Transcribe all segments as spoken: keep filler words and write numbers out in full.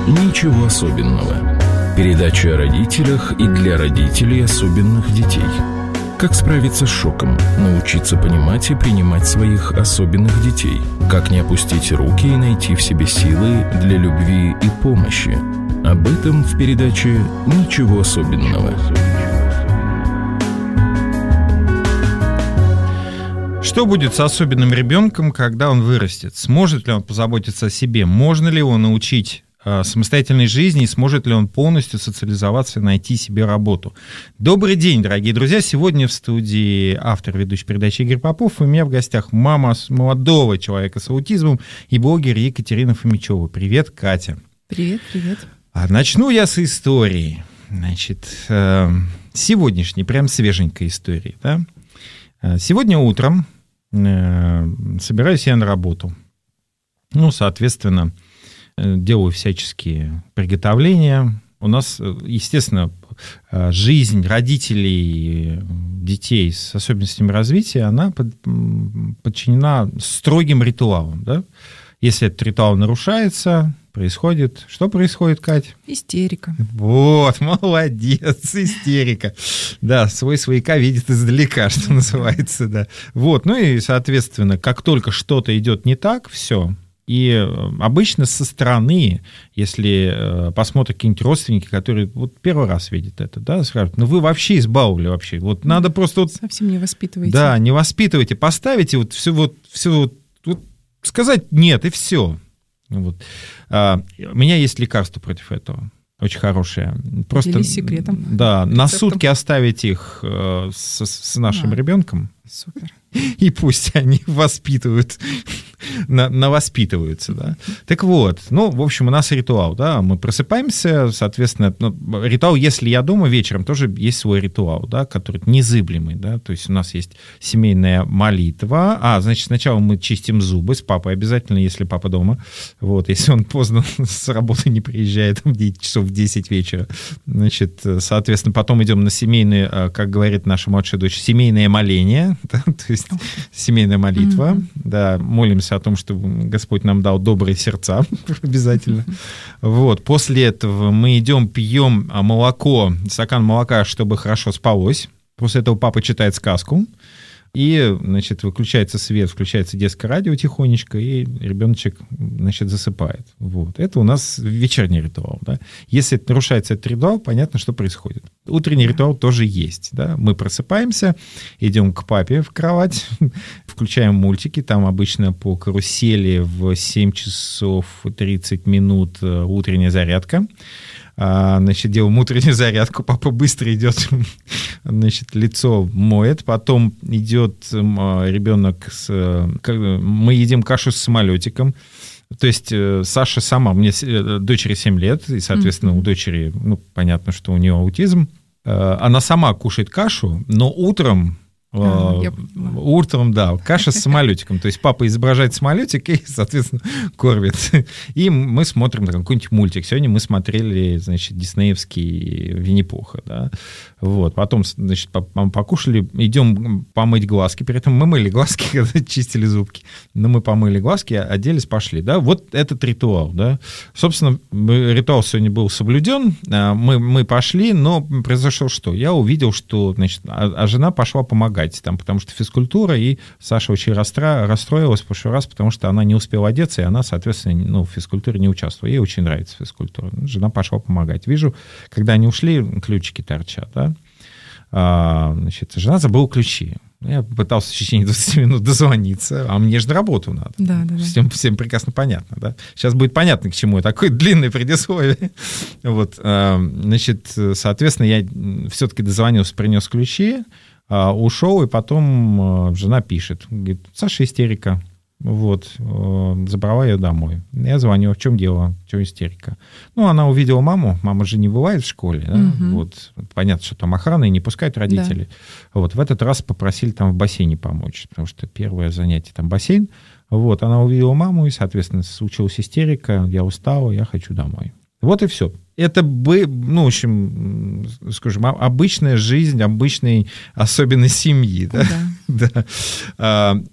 «Ничего особенного». Передача о родителях и для родителей особенных детей. Как справиться с шоком, научиться понимать и принимать своих особенных детей. Как не опустить руки и найти в себе силы для любви и помощи. Об этом в передаче «Ничего особенного». Что будет с особенным ребенком, когда он вырастет? Сможет ли он позаботиться о себе? Можно ли его научить э, самостоятельной жизни? И сможет ли он полностью социализоваться и найти себе работу? Добрый день, дорогие друзья. Сегодня в студии автор ведущей передачи Игорь Попов. И у меня в гостях мама молодого человека с аутизмом и блогер Екатерина Фомичева. Привет, Катя. Привет, привет. А начну я с истории. Значит, э, сегодняшней, прям свеженькой истории. Да? Сегодня утром собираюсь я на работу. Ну, соответственно, делаю всяческие приготовления. У нас, естественно, жизнь родителей, детей с особенностями развития, она подчинена строгим ритуалам. Да? Если этот ритуал нарушается, происходит... Что происходит, Кать? Истерика. Вот, молодец, истерика. Да, свой свояка видит издалека, что называется, да. Вот, ну и, соответственно, как только что-то идет не так, все. И обычно со стороны, если посмотрят какие-нибудь родственники, которые вот первый раз видят это, да, скажут, ну вы вообще избаловали вообще. Вот надо просто... Вот, совсем не воспитывайте. Да, не воспитывайте, поставите вот все вот, все вот, вот сказать нет, и все. Вот. А, у меня есть лекарство против этого, очень хорошее. Просто, делись секретом. Да, рецептом. На сутки оставить их э, с, с нашим а, ребенком. Супер. И пусть они воспитывают, на, навоспитываются, да. Так вот, ну, в общем, у нас ритуал, да, мы просыпаемся, соответственно, ну, ритуал, если я дома вечером, тоже есть свой ритуал, да, который незыблемый, да, то есть у нас есть семейная молитва, а, значит, сначала мы чистим зубы с папой обязательно, если папа дома, вот, если он поздно с работы не приезжает, часов в десять вечера, значит, соответственно, потом идем на семейное, как говорит наша младшая дочь, семейное моление, да, то есть семейная молитва, mm-hmm. да, молимся о том, что Господь нам дал добрые сердца, обязательно. Mm-hmm. Вот, после этого мы идем, пьем молоко, стакан молока, чтобы хорошо спалось. После этого папа читает сказку, и, значит, выключается свет, включается детское радио тихонечко, и ребеночек, значит, засыпает. Вот. Это у нас вечерний ритуал. Да? Если нарушается этот ритуал, понятно, что происходит. Утренний ритуал тоже есть. Да? Мы просыпаемся, идем к папе в кровать, включаем мультики, там обычно по карусели в семь часов тридцать минут утренняя зарядка. Значит, делаем утреннюю зарядку, папа быстро идет, значит, лицо моет, потом идет ребенок, с, мы едим кашу с самолетиком, то есть Саша сама, мне дочери семь лет, и, соответственно, mm-hmm. у дочери, ну, понятно, что у нее аутизм, она сама кушает кашу, но утром... А, я... Утром, да, каша с самолетиком. То есть папа изображает самолетик и, соответственно, кормит. И мы смотрим какой-нибудь мультик. Сегодня мы смотрели, значит, диснеевский Винни-Пуха, да. Вот. Потом, значит, покушали, идем помыть глазки. При этом мы мыли глазки, когда чистили зубки. Но мы помыли глазки, оделись, пошли, да. Вот этот ритуал, да. Собственно, ритуал сегодня был соблюден. Мы, мы пошли, но произошло что? Я увидел, что, значит, а, а жена пошла помогать. Там, потому что физкультура, и Саша очень расстро... расстроилась в прошлый раз, потому что она не успела одеться, и она, соответственно, ну, в физкультуре не участвовала. Ей очень нравится физкультура. Жена пошла помогать. Вижу, когда они ушли, ключики торчат, да? А, значит, жена забыла ключи. Я пытался в течение двадцати минут дозвониться, а мне же на работу надо. Да, да, да. Всем, всем прекрасно понятно, да? Сейчас будет понятно, к чему такое длинное предисловие. Вот, а, значит, соответственно, я все-таки дозвонился, принес ключи, ушел, и потом жена пишет. Говорит, Саша истерика. Вот, забрала ее домой. Я звоню, в чем дело, в чем истерика? Ну, она увидела маму, мама же не бывает в школе, да? Угу. Вот, понятно, что там охрана, и не пускают родителей. Да. Вот, в этот раз попросили там в бассейне помочь, потому что первое занятие там бассейн. Вот, она увидела маму, и, соответственно, случилась истерика, я устала, я хочу домой. Вот и все. Это, бы, ну, в общем, скажем, обычная жизнь, обычной особенной семьи. Да? Да. Да.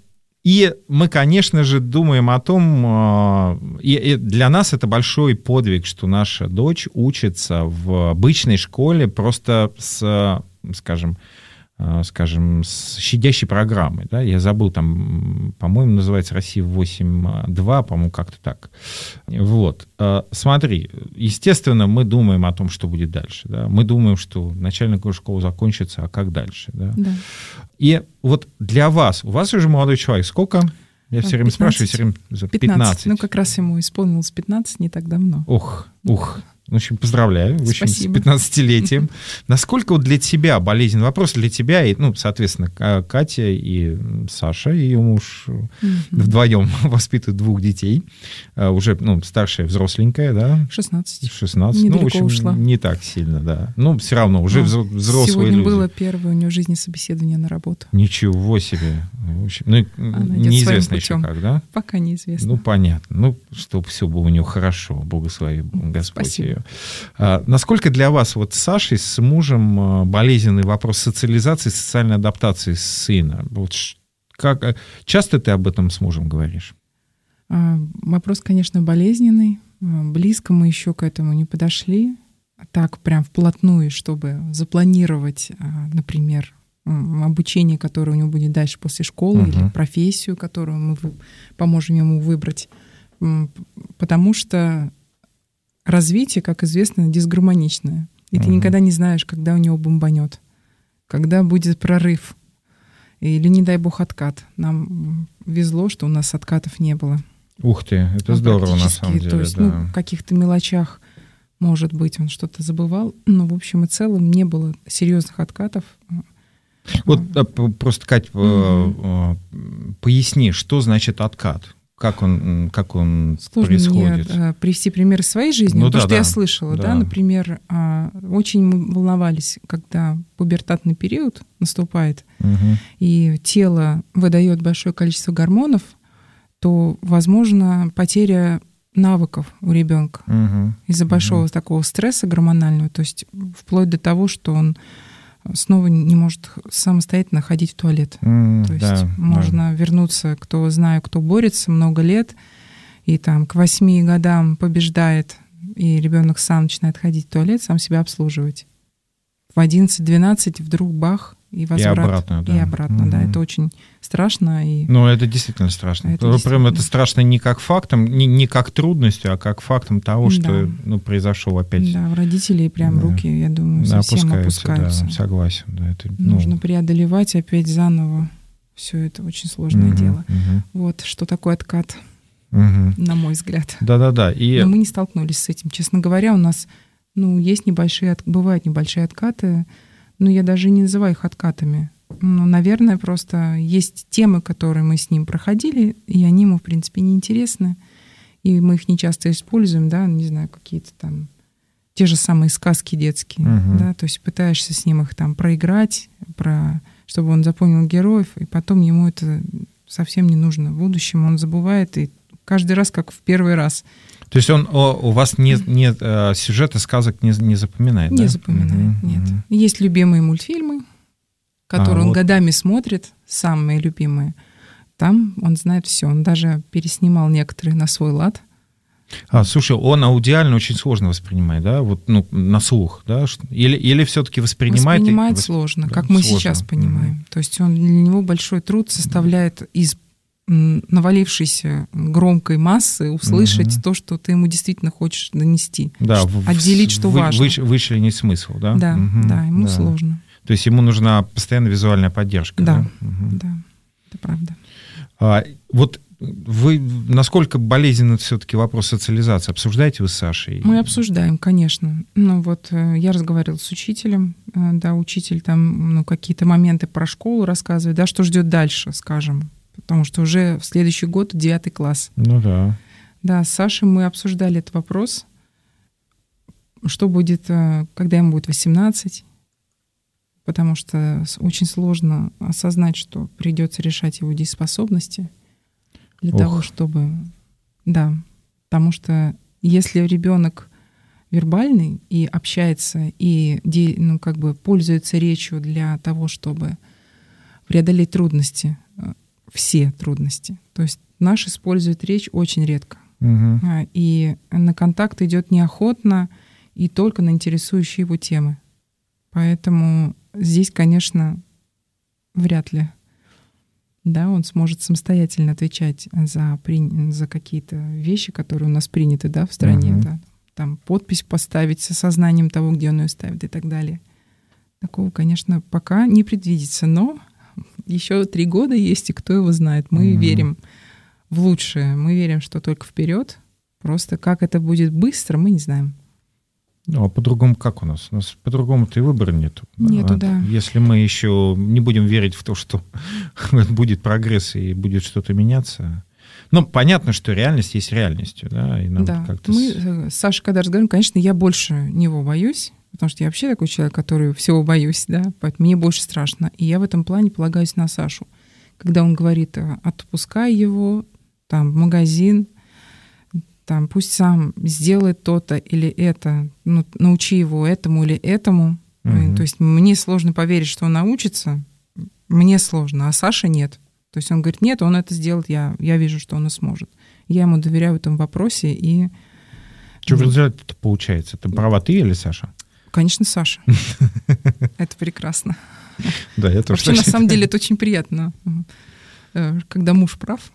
И мы, конечно же, думаем о том, и, и для нас это большой подвиг, что наша дочь учится в обычной школе просто с, скажем, скажем, с щадящей программой. Да? Я забыл, там, по-моему, называется «Россия восемь два», по-моему, как-то так. Вот. Смотри, естественно, мы думаем о том, что будет дальше. Да? Мы думаем, что начальная школа закончится, а как дальше? Да? Да. И вот для вас, у вас уже молодой человек, сколько? Я все время спрашиваю, все время за пятнадцать. пятнадцать. Ну, как раз ему исполнилось пятнадцать не так давно. Ух, ух. В общем, поздравляю, в общем, Спасибо. с пятнадцатилетием. Насколько вот для тебя болезненный вопрос, для тебя, и, ну, соответственно, Катя и Саша, ее муж, mm-hmm. вдвоем воспитывают двух детей, уже, ну, старшая взросленькая, да? шестнадцать. шестнадцать, Недалеко ну, в общем, ушла. Не так сильно, да. Ну, все равно, уже а, взрослые сегодня люди. было первое у нее в жизни собеседование на работу. Ничего себе. В общем, ну, неизвестно еще как, да? Пока неизвестно. Ну, понятно. Ну, чтобы все было у нее хорошо, благослови Господь Спасибо. ее. А, насколько для вас вот с Сашей, с мужем болезненный вопрос социализации, социальной адаптации сына? Вот как, часто ты об этом с мужем говоришь? А, вопрос, конечно, болезненный. Близко мы еще к этому не подошли. Так прям вплотную, чтобы запланировать, например, обучение, которое у него будет дальше после школы, uh-huh. или профессию, которую мы поможем ему выбрать. Потому что развитие, как известно, дисгармоничное. И uh-huh. ты никогда не знаешь, когда у него бомбанет, когда будет прорыв, или, не дай бог, откат. Нам везло, что у нас откатов не было. Ух ты, это ну, здорово, на самом деле. То есть, да. ну, в каких-то мелочах, может быть, он что-то забывал, но, в общем и целом, не было серьезных откатов. Вот просто, Кать, mm-hmm. поясни, что значит откат? Как он, как он Сложно происходит? Мне привести пример из своей жизни. Ну, то, да, что да. я слышала, да. Да, например, очень мы волновались, когда пубертатный период наступает, угу. и тело выдает большое количество гормонов, то, возможно, потеря навыков у ребенка угу. из-за большого угу. такого стресса гормонального, то есть вплоть до того, что он снова не может самостоятельно ходить в туалет. Mm, То есть да, можно да. вернуться, кто знаю, кто борется много лет, и там к восьми годам побеждает, и ребенок сам начинает ходить в туалет, сам себя обслуживать. В одиннадцать-двенадцать вдруг бах, и возврат. И обратно, да. И обратно, mm-hmm. да. Это очень страшно. И... Ну, это действительно страшно. Это Прям действительно... это страшно не как фактом, не, не как трудностью, а как фактом того, что да. ну, произошел опять. Да, у родителей прям да. руки, я думаю, совсем опускаются. опускаются. Да, согласен. Да, это, Нужно ну... преодолевать опять заново. Все это очень сложное mm-hmm, дело. Mm-hmm. Вот, что такое откат, mm-hmm. на мой взгляд. Да-да-да. И... Но мы не столкнулись с этим. Честно говоря, у нас, ну, есть небольшие, бывают небольшие откаты, но я даже не называю их откатами. Ну, наверное, просто есть темы, которые мы с ним проходили, и они ему, в принципе, неинтересны. И мы их не часто используем, да, не знаю, какие-то там те же самые сказки детские, uh-huh. да, то есть пытаешься с ним их там проиграть, про, чтобы он запомнил героев, и потом ему это совсем не нужно. В будущем он забывает, и каждый раз как в первый раз. То есть он о, у вас не, не, сюжеты сказок не, не запоминает, не да? Не запоминает, uh-huh. нет. Есть любимые мультфильмы, которые а, он вот. годами смотрит, самые любимые. Там он знает все. Он даже переснимал некоторые на свой лад. А, слушай, он аудиально очень сложно воспринимает, да? Вот, ну, на слух, да? Или, или все-таки воспринимает... Воспринимает и... сложно, да, как мы сложно. сейчас понимаем. Mm-hmm. То есть он, для него большой труд составляет из навалившейся громкой массы услышать mm-hmm. то, что ты ему действительно хочешь донести. Да, отделить, что вы, важно. Вы, вычленить смысл, да? Да, mm-hmm. да, ему да. сложно. То есть ему нужна постоянно визуальная поддержка. Да, да, угу. да, это правда. А, вот вы, насколько болезненный все-таки вопрос социализации? Обсуждаете вы с Сашей? Мы обсуждаем, конечно. Ну вот я разговаривала с учителем, да, учитель там ну, какие-то моменты про школу рассказывает, да, что ждет дальше, скажем, потому что уже в следующий год девятый класс. Ну да. Да, с Сашей мы обсуждали этот вопрос, что будет, когда ему будет восемнадцать, потому что очень сложно осознать, что придется решать его дееспособности для Ох. того, чтобы... Да, потому что если ребенок вербальный и общается, и ну, как бы пользуется речью для того, чтобы преодолеть трудности все трудности. То есть наш использует речь очень редко. Угу. И на контакт идет неохотно и только на интересующие его темы. Поэтому здесь, конечно, вряд ли, да, он сможет самостоятельно отвечать за, при... за какие-то вещи, которые у нас приняты, да, в стране. Uh-huh. Да. Там подпись поставить с осознанием того, где он ее ставит и так далее. Такого, конечно, пока не предвидится. Но еще три года есть, и кто его знает. Мы uh-huh. верим в лучшее. Мы верим, что только вперед. Просто как это будет быстро, мы не знаем. Ну, а по-другому как у нас? У нас по-другому-то и выбора нету. Нету, а, да. Если мы еще не будем верить в то, что будет прогресс и будет что-то меняться. Ну, понятно, что реальность есть реальностью, да, и нам да. как-то... Мы с Сашей, когда разговариваем, конечно, я больше него боюсь, потому что я вообще такой человек, который всего боюсь, да, поэтому мне больше страшно. И я в этом плане полагаюсь на Сашу. Когда он говорит, отпускай его, там, в магазин, там, пусть сам сделает то-то или это, ну, научи его этому или этому. Uh-huh. То есть мне сложно поверить, что он научится, мне сложно, а Саше нет. То есть он говорит, нет, он это сделает, я, я вижу, что он и сможет. Я ему доверяю в этом вопросе. И... Что в результате получается? Это права ты или Саша? Конечно, Саша. Это прекрасно. Да, я тоже. Вообще, на самом деле, это очень приятно, когда муж прав,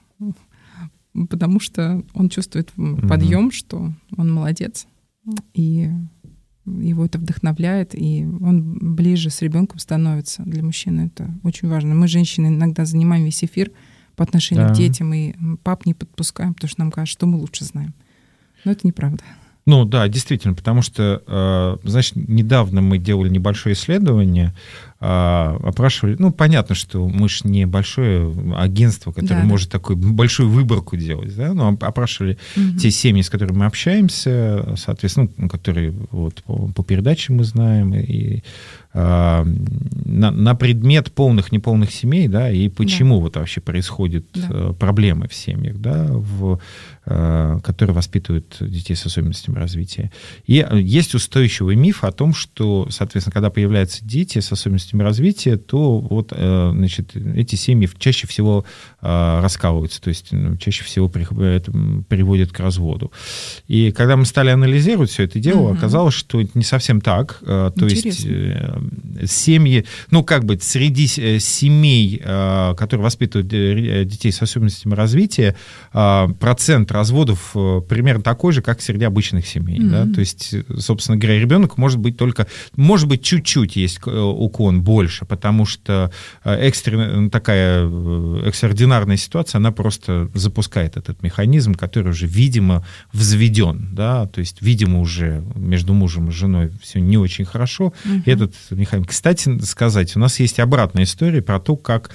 потому что он чувствует подъем, что он молодец, и его это вдохновляет, и он ближе с ребенком становится. Для мужчины это очень важно. Мы, женщины, иногда занимаем весь эфир по отношению да. к детям, и пап не подпускаем, потому что нам кажется, что мы лучше знаем. Но это неправда. Ну да, действительно, потому что, значит, недавно мы делали небольшое исследование, опрашивали, ну, понятно, что мы же не большое агентство, которое да, может да. такую большую выборку делать, да, но опрашивали угу. те семьи, с которыми мы общаемся, соответственно, ну, которые вот по, по передаче мы знаем, и а, на, на предмет полных, неполных семей, да, и почему да. вот вообще происходят да. проблемы в семьях, да, в, а, которые воспитывают детей с особенностями развития. И есть устойчивый миф о том, что, соответственно, когда появляются дети с особенностями развития, то вот, значит, эти семьи чаще всего раскалываются, то есть чаще всего приводят к разводу. И когда мы стали анализировать все это дело, угу. оказалось, что это не совсем так. То Интересно. Есть семьи, ну, как бы среди семей, которые воспитывают детей с особенностями развития, процент разводов примерно такой же, как среди обычных семей. Mm-hmm. Да? То есть, собственно говоря, ребенок может быть только, может быть, чуть-чуть есть уклон больше, потому что экстренная, такая экстраординарная ситуация, она просто запускает этот механизм, который уже, видимо, взведен, да, то есть, видимо, уже между мужем и женой все не очень хорошо. Mm-hmm. Этот механизм. Кстати, сказать, у нас есть обратная история про то, как,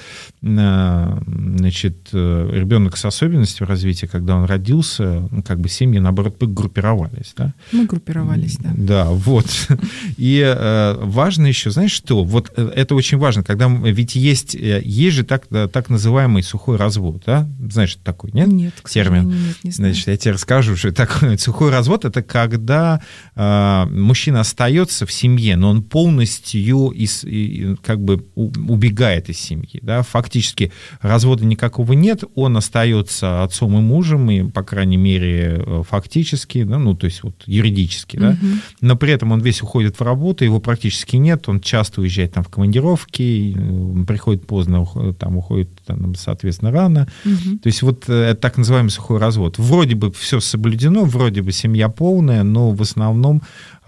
значит, ребенок с особенностью развития, когда он родился, как бы семьи, наоборот, группировались, да? Мы группировались, да. Да, вот. И э, важно еще, знаешь что, вот это очень важно, когда, ведь есть, есть же так, так называемый сухой развод, да? Знаешь, что такое, нет? Нет, к термин. Нет, не знаю. Значит, я тебе расскажу, что такое сухой развод, это когда э, мужчина остается в семье, но он полностью из, и, как бы убегает из семьи, да? Фактически развода никакого нет, он остается отцом и мужем, и, по крайней мере, фактически, да, ну, то есть вот юридически, да, угу. но при этом он весь уходит в работу, его практически нет, он часто уезжает там в командировки, приходит поздно, там уходит, там, соответственно, рано. Угу. То есть вот это так называемый сухой развод. Вроде бы все соблюдено, вроде бы семья полная, но в основном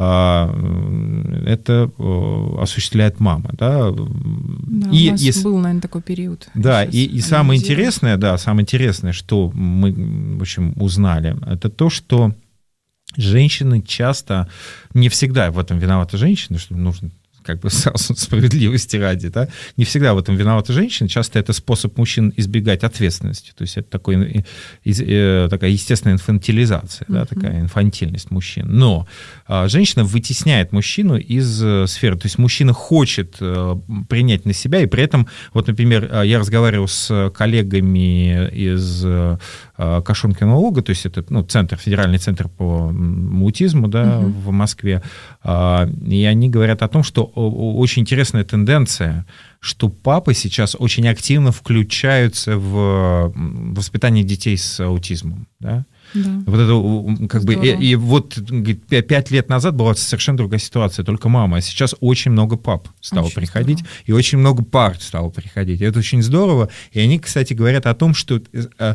а, это а, осуществляет мама, да. Да, и, у нас и, был, наверное, такой период. Да, и, и самое интересное, да, самое интересное, что мы, в общем, узнали, это то, что женщины часто, не всегда в этом виновата женщина, что нужно как бы сразу справедливости ради, да, не всегда в этом виновата женщина, часто это способ мужчин избегать ответственности, то есть это такой, такая естественная инфантилизация, uh-huh. да, такая инфантильность мужчин. Но а, женщина вытесняет мужчину из а, сферы, то есть мужчина хочет а, принять на себя, и при этом, вот, например, а, я разговаривал с коллегами из а, Кашонкина ОГО, то есть это, ну, центр, федеральный центр по аутизму, да, uh-huh. в Москве, а, и они говорят о том, что очень интересная тенденция, что папы сейчас очень активно включаются в воспитание детей с аутизмом, да? Да. Вот это как бы и, и вот пять лет назад была совершенно другая ситуация, только мама, а сейчас очень много пап стало очень приходить, здорово. И очень много пар стало приходить. И это очень здорово. И они, кстати, говорят о том, что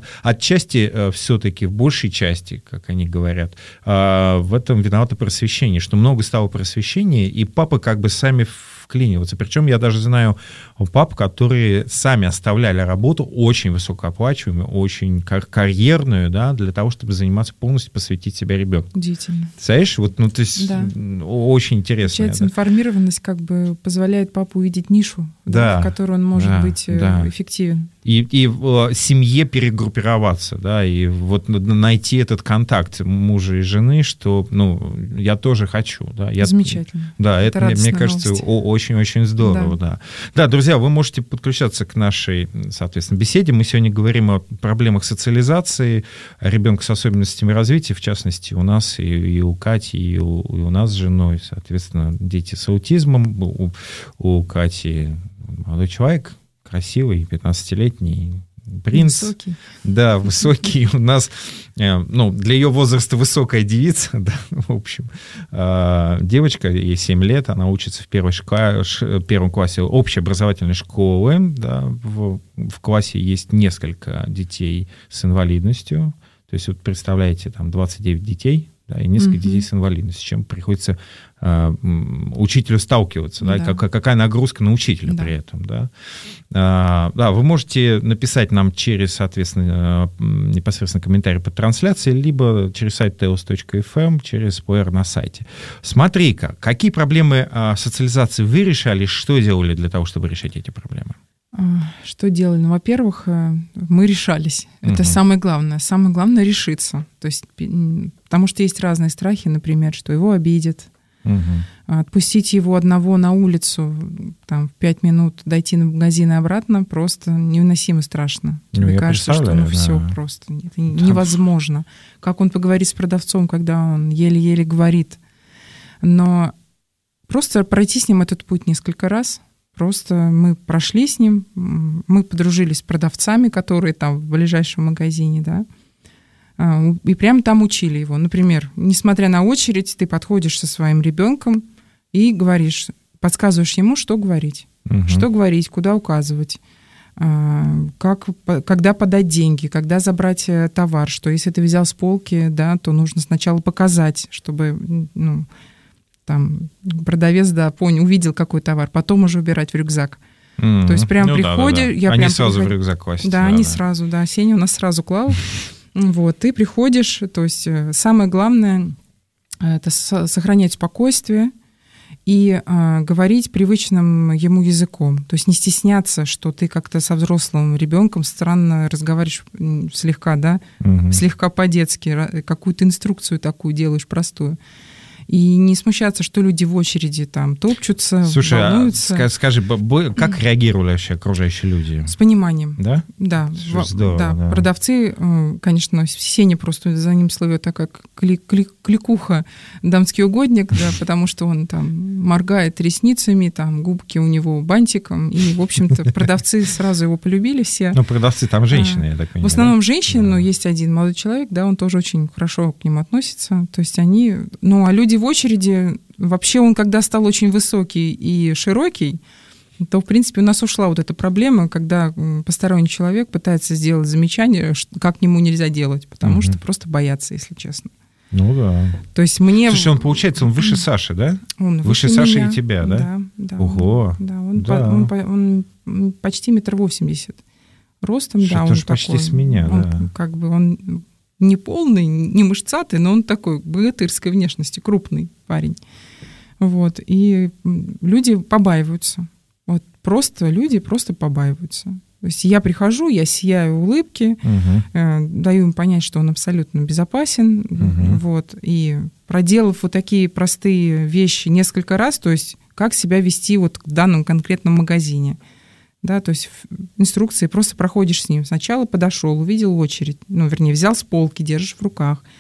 отчасти все-таки, в большей части, как они говорят, в этом виновато просвещение, что много стало просвещения, и папы как бы сами вклиниваться. Причем я даже знаю пап, которые сами оставляли работу очень высокооплачиваемую, очень кар- карьерную, да, для того, чтобы заниматься полностью, посвятить себя ребенку. Удивительно. Знаешь, вот, ну, то есть да. Очень интересно. Получается, да. информированность как бы позволяет папу увидеть нишу, да, да, в которой он может да, быть да. эффективен. И, и в семье перегруппироваться, да, и вот найти этот контакт мужа и жены, что, ну, я тоже хочу, да. Я, Замечательно. Да, это, это мне кажется, очень-очень здорово, да. да. Да, друзья, вы можете подключаться к нашей, соответственно, беседе. Мы сегодня говорим о проблемах социализации ребенка с особенностями развития, в частности, у нас и, и у Кати, и у, и у нас с женой, соответственно, дети с аутизмом, у, у Кати молодой человек, красивый, пятнадцатилетний принц. Высокий. Да, высокий. У нас, ну, для ее возраста высокая девица, да, в общем. Девочка, ей семь лет, она учится в первой школе, первом классе общеобразовательной школы, да, в, в классе есть несколько детей с инвалидностью. То есть, вот представляете, там двадцать девять детей, да, и несколько mm-hmm. детей с инвалидностью, с чем приходится э, учителю сталкиваться, да, да. Как, какая нагрузка на учителя да. при этом. Да. А, да, вы можете написать нам через, соответственно, непосредственно комментарий под трансляцией, либо через сайт теос точка эф эм, через плеер на сайте. Смотри-ка, какие проблемы а, социализации вы решали, что делали для того, чтобы решить эти проблемы? Что делали? Ну, во-первых, мы решались. Это угу. самое главное. Самое главное — решиться. То есть, потому что есть разные страхи, например, что его обидят. Угу. Отпустить его одного на улицу, там, в пять минут дойти на магазин и обратно просто невыносимо страшно. Ну, Мне кажется, что ну, да. все просто. Это там... невозможно. Как он поговорит с продавцом, когда он еле-еле говорит. Но просто пройти с ним этот путь несколько раз — просто мы прошли с ним, мы подружились с продавцами, которые там в ближайшем магазине, да, и прямо там учили его. Например, несмотря на очередь, ты подходишь со своим ребенком и говоришь, подсказываешь ему, что говорить, угу. что говорить, куда указывать, как, когда подать деньги, когда забрать товар, что если ты взял с полки, да, то нужно сначала показать, чтобы... Ну, там продавец, да, понял, увидел какой товар, потом уже убирать в рюкзак. Mm-hmm. То есть прям ну, приходишь... Да, да, да. Я они прям сразу приход... в рюкзак класть. Да, да, они да. сразу, да. Сеня у нас сразу клал. Вот, ты приходишь, то есть самое главное — это сохранять спокойствие и а, говорить привычным ему языком. То есть не стесняться, что ты как-то со взрослым ребенком странно разговариваешь слегка, да, mm-hmm. слегка по-детски, какую-то инструкцию такую делаешь простую. И не смущаться, что люди в очереди там топчутся, Слушай, волнуются. А скажи, как реагировали вообще окружающие люди? С пониманием. Да? Да. Здорово, да. да. Продавцы, конечно, Сеня просто за ним слывет такая кликуха, дамский угодник, да, потому что он там моргает ресницами, там губки у него бантиком, и, в общем-то, продавцы сразу его полюбили все. Ну, продавцы там женщины, я так понимаю. В основном женщины, да. но есть один молодой человек, да, он тоже очень хорошо к ним относится. То есть они... Ну, а люди в очереди, вообще он, когда стал очень высокий и широкий, то, в принципе, у нас ушла вот эта проблема, когда посторонний человек пытается сделать замечание, как к нему нельзя делать, потому угу. что просто боятся, если честно. Ну да. То есть мне... Слушай, он, получается, он выше Саши, да? Он выше, выше Саши и тебя, да? Да, да. Ого. Да, он, да. По, он, он, он почти метр восемьдесят ростом, Что, да. Он тоже такой, почти с меня, он, да. Как бы он... не полный, не мышцатый, но он такой богатырской внешности, крупный парень. Вот. И люди побаиваются. Вот просто люди просто побаиваются. То есть я прихожу, я сияю улыбки, угу. э, даю им понять, что он абсолютно безопасен. Угу. Вот. И проделав вот такие простые вещи несколько раз, то есть как себя вести вот в данном конкретном магазине. Да, то есть инструкции просто проходишь с ним. Сначала подошел, увидел очередь, ну, вернее, взял с полки, держишь в руках.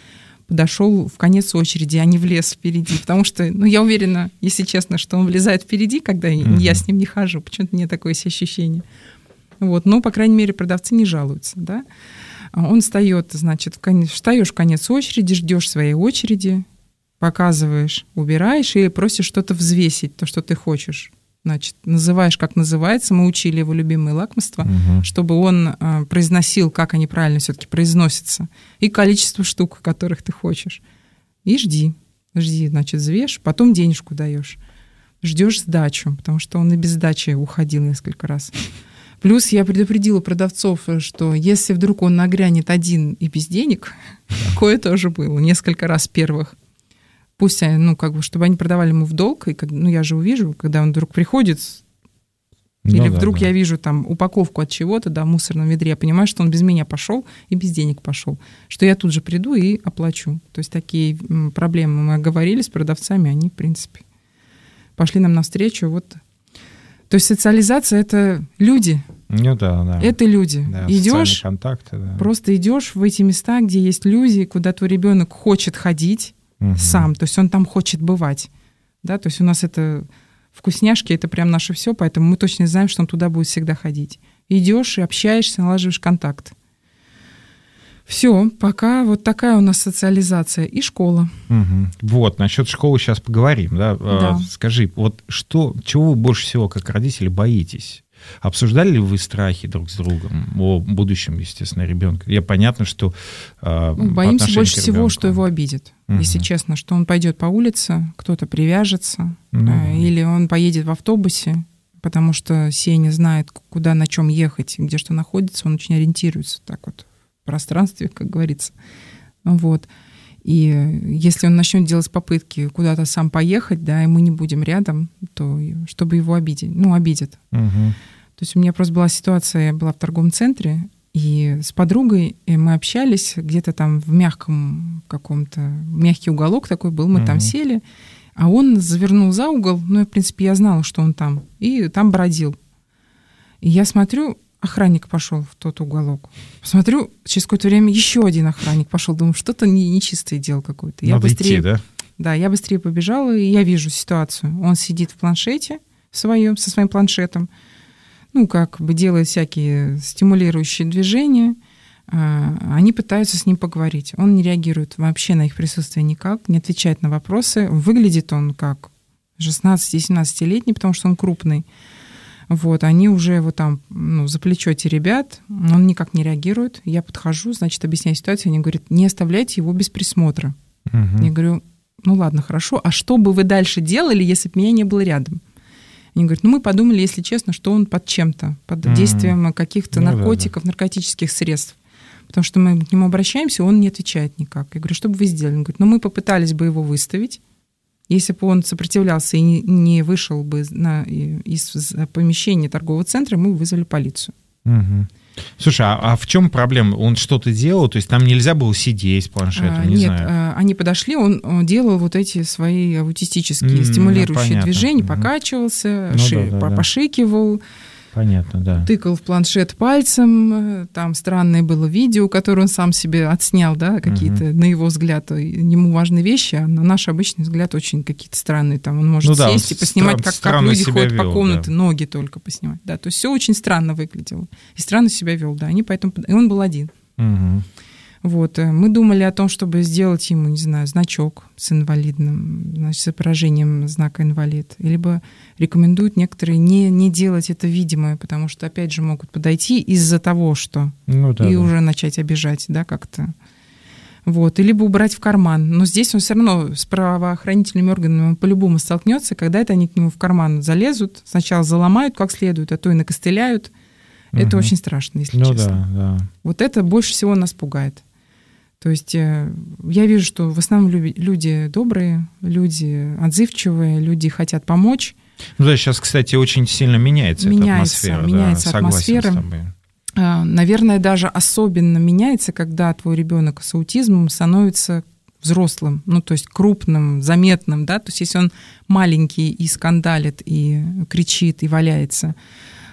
подошел в конец очереди, а не влез впереди. Потому что, ну, я уверена, если честно, что он влезает впереди, когда uh-huh. я с ним не хожу. Почему-то мне такое есть ощущение. Вот. Но, по крайней мере, продавцы не жалуются, да. Он встает, значит, в конец, встаешь в конец очереди, ждешь своей очереди, показываешь, убираешь и просишь что-то взвесить, то, что ты хочешь. Значит, называешь, как называется. Мы учили его любимые лакомства, угу. чтобы он э, произносил, как они правильно все-таки произносятся, и количество штук, которых ты хочешь. И жди. Жди, значит, взвешь, потом денежку даешь. Ждешь сдачу, потому что он и без сдачи уходил несколько раз. Плюс я предупредила продавцов, что если вдруг он нагрянет один и без денег, такое тоже было несколько раз первых. Пусть, ну, как бы, чтобы они продавали ему в долг, и, ну, я же увижу, когда он вдруг приходит, ну, или да, вдруг да. я вижу там упаковку от чего-то, да, в мусорном ведре, я понимаю, что он без меня пошел и без денег пошел, что я тут же приду и оплачу. То есть такие проблемы мы оговорили с продавцами, они, в принципе, пошли нам навстречу. Вот. То есть социализация — это люди. Ну да, да. Это люди. Да, идешь, контакты, да. Просто идешь в эти места, где есть люди, куда твой ребенок хочет ходить, угу. сам, то есть он там хочет бывать, да, то есть у нас это вкусняшки, это прям наше все, поэтому мы точно знаем, что он туда будет всегда ходить. Идешь и общаешься, налаживаешь контакт. Все, пока вот такая у нас социализация и школа. Угу. Вот, насчет школы сейчас поговорим, да? Да. Скажи, вот что, чего вы больше всего как родители боитесь? Обсуждали ли вы страхи друг с другом о будущем, естественно, ребенка? Я понятно, что э, ну, боимся больше всего, что его обидят. Угу. Если честно, что он пойдет по улице, кто-то привяжется, ну, э, или он поедет в автобусе, потому что Сеня знает, куда на чем ехать, где что находится, он очень ориентируется так вот в пространстве, как говорится. Вот. И если он начнет делать попытки куда-то сам поехать, да, и мы не будем рядом, то чтобы его обидеть, ну, обидят. Угу. То есть у меня просто была ситуация, я была в торговом центре, и с подругой и мы общались где-то там в мягком каком-то, мягкий уголок такой был, мы угу. там сели, а он завернул за угол, ну, и, в принципе, я знала, что он там, и там бродил. И я смотрю, охранник пошел в тот уголок. Посмотрю, через какое-то время еще один охранник пошел. Думаю, что-то нечистое дело какое-то. Я Надо быстрее, идти, да? Да, я быстрее побежала, и я вижу ситуацию. Он сидит в планшете своем, со своим планшетом, ну, как бы делает всякие стимулирующие движения. Они пытаются с ним поговорить. Он не реагирует вообще на их присутствие никак, не отвечает на вопросы. Выглядит он как шестнадцати-семнадцатилетний, потому что он крупный. Вот, они уже его там, ну, за плечо теребят, он никак не реагирует. Я подхожу, значит, объясняю ситуацию, они говорят, не оставляйте его без присмотра. Угу. Я говорю, ну ладно, хорошо, а что бы вы дальше делали, если бы меня не было рядом? Они говорят, ну мы подумали, если честно, что он под чем-то, под угу. действием каких-то ну, наркотиков, да, да. наркотических средств. Потому что мы к нему обращаемся, он не отвечает никак. Я говорю, что бы вы сделали? Он говорит, ну мы попытались бы его выставить. Если бы он сопротивлялся и не вышел бы на, из помещения торгового центра, мы вызвали полицию. Угу. Слушай, а, а в чем проблема? Он что-то делал? То есть там нельзя было сидеть с планшетом? А, не нет, знаю. они подошли, он, он делал вот эти свои аутистические mm, стимулирующие ну, движения, угу. покачивался, ну, ши, да, да, пошикивал. Понятно, да. Тыкал в планшет пальцем, там странное было видео, которое он сам себе отснял, да, какие-то, uh-huh. на его взгляд, ему важные вещи, а на наш обычный взгляд очень какие-то странные, там он может ну, да, сесть и поснимать, как, как люди ходят вел, по комнате, да. ноги только поснимать, да, то есть все очень странно выглядело, и странно себя вел, да, они поэтому, и он был один. Uh-huh. Вот, мы думали о том, чтобы сделать ему, не знаю, значок с инвалидным, значит, с изображением знака инвалид. Либо рекомендуют некоторые не, не делать это видимое, потому что, опять же, могут подойти из-за того, что... Ну, да, и да. уже начать обижать, да, как-то. Вот, и либо убрать в карман. Но здесь он все равно с правоохранительными органами по-любому столкнется, когда это они к нему в карман залезут, сначала заломают как следует, а то и накостыляют. Это угу. очень страшно, если ну, честно. Да, да. Вот это больше всего нас пугает. То есть я вижу, что в основном люди добрые, люди отзывчивые, люди хотят помочь. Ну да, сейчас, кстати, очень сильно меняется, меняется эта атмосфера. Меняется да, атмосфера. Согласен с тобой. Наверное, даже особенно меняется, когда твой ребенок с аутизмом становится взрослым, ну то есть крупным, заметным, да, то есть если он маленький и скандалит, и кричит, и валяется,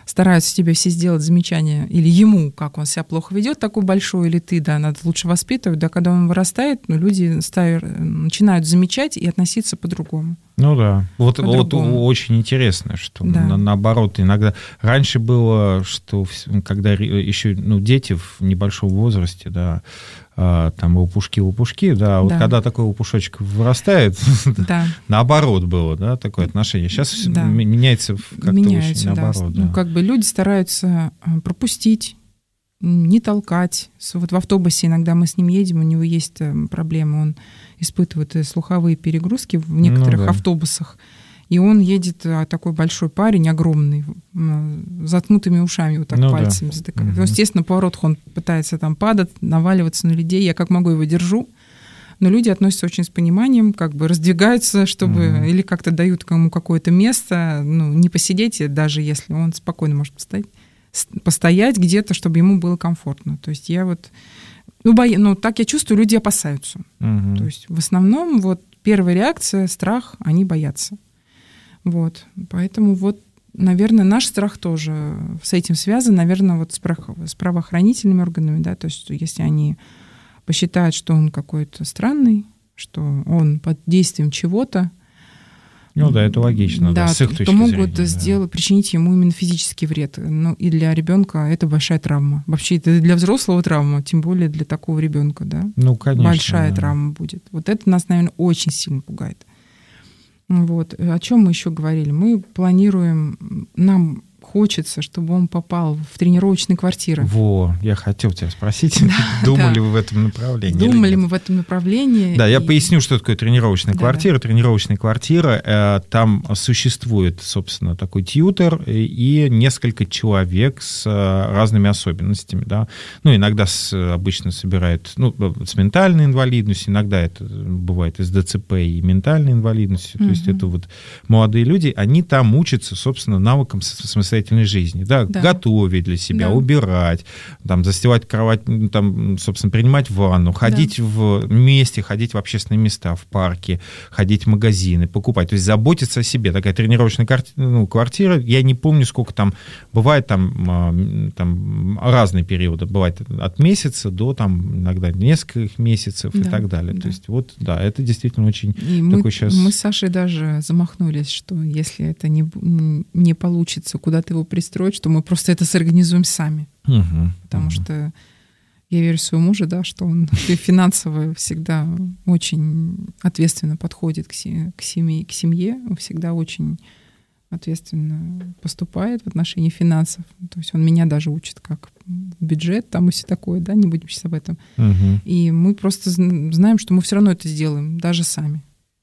стараются тебе все сделать замечания, или ему, как он себя плохо ведет, такой большой, или ты, да, надо лучше воспитывать, да, когда он вырастает, ну, люди ставят, начинают замечать и относиться по-другому. Ну да, вот, вот По-другому. очень интересно, что Да. на, наоборот, иногда раньше было, что в- когда еще ну, дети в небольшом возрасте, да, а, там лопушки-лопушки, да, вот Да. когда такой лопушочек вырастает, Да. наоборот было, да, такое отношение. Сейчас Да. меняется как-то Меняются, очень да. наоборот. Ну, да. как бы люди стараются а, пропустить, м, не толкать. С- Вот в автобусе иногда мы с ним едем, у него есть э, проблемы, он испытывает э, слуховые перегрузки в некоторых да. автобусах, и он едет, а, такой большой парень, огромный, м, с заткнутыми ушами, вот так Ну да. пальцами затыкает. Мгм. Ну, естественно, в поворотах он пытается там падать, наваливаться на людей, я как могу его держу, но люди относятся очень с пониманием, как бы раздвигаются, чтобы Мгм. или как-то дают кому какое-то место, ну, не посидеть, даже если он спокойно может постоять, с- постоять где-то, чтобы ему было комфортно. То есть я вот, ну, боя... ну так я чувствую, люди опасаются. Мгм. То есть в основном вот первая реакция, страх, они боятся. Вот, поэтому вот, наверное, наш страх тоже с этим связан, наверное, вот с, прах- с правоохранительными органами, да, то есть что если они посчитают, что он какой-то странный, что он под действием чего-то, Ну да, это логично, да, с их то, точки то могут зрения, да. сделать, причинить ему именно физический вред. Ну, и для ребенка это большая травма. Вообще, это для взрослого травма, тем более для такого ребенка, да. Ну, конечно. Большая да. травма будет. Вот это нас, наверное, очень сильно пугает. Вот. О чем мы еще говорили? Мы планируем, нам хочется, чтобы он попал в тренировочные квартиры. Во, я хотел тебя спросить, думали да. вы в этом направлении? или Думали нет? мы в этом направлении. Да, я и- поясню, что такое тренировочная Да, квартира. Тренировочная квартира, э, там существует, собственно, такой тьютер и несколько человек с э, разными особенностями, да. Ну, иногда с, обычно собирают, ну, с ментальной инвалидностью, иногда это бывает из ДЦП и ментальной инвалидностью, то есть Мгм. это вот молодые люди, они там учатся, собственно, навыкам с- самостоятельной жизни, да, Да. готовить для себя, Да. убирать, там, застилать кровать, ну, там, собственно, принимать ванну, ходить в месте, ходить в общественные места, в парки, ходить в магазины, покупать, то есть заботиться о себе. Такая тренировочная карти- ну, квартира, я не помню, сколько там, бывает там, а, там разные периоды, бывает от месяца до там иногда нескольких месяцев и Да, так далее. да. То есть вот, да, это действительно очень И мы, такой сейчас... мы с Сашей даже замахнулись, что если это не, б- не получится куда-то его пристроить, что мы просто это сорганизуем сами. Мгм, Потому мгм. что я верю в своего мужа, да, что он финансово всегда очень ответственно подходит к, се- к, семье, к семье, он всегда очень ответственно поступает в отношении финансов. То есть он меня даже учит, как бюджет там и все такое, да, не будем сейчас об этом. Мгм. И мы просто зн- знаем, что мы все равно это сделаем, даже сами.